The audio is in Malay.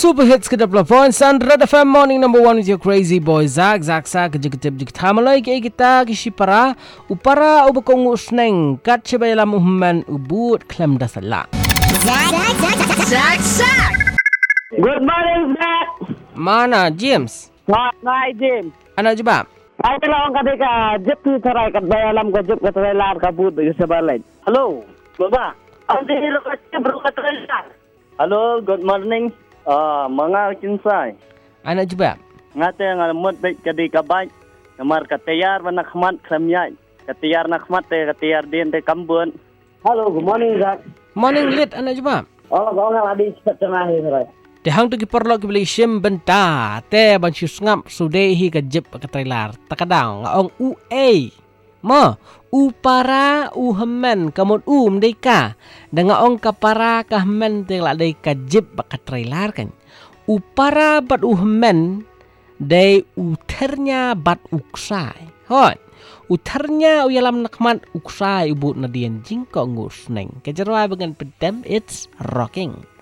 Super hits ke 20 points and Red FM morning number 1 with your crazy boy Zak kejik tamalai ke kita kishi para upara ubakong usneng kat cebayalam umman ubut klem dasala. Zak. Good morning, Zak. Mana James? Hi, James. Ana jebab? Ay lang kadika jep tu tarai kat bayalam ko jep kat lar kabut bagi sebalai. Hello. Baba. Andi hilo kat bro kat lar. Hello, good morning. Mga kinsay. Ana jebab? Ngate ngamut baik kadika baik. Namar katayar manak khmat khamyai. Katayar nakmat te katayar din te kambun. Hello, good morning, Zak. Morning lit ana jebab? Oh, kau ngal adi cepat tengah ni sarai. Dehang tu kiperlo ki beli sim benta te ban ngap sudehi ka jep ka trailer takadang ngaong mo upara uhemen kamon mdeka dangaong kapara kahmen te la dei ka jep ka trailer kan upara bat uhemen dei uternya bat uksai hot uternya uyalam nakmat uksai ubut nadian jingko ngusneng kejerwa bagan pedem it's rocking.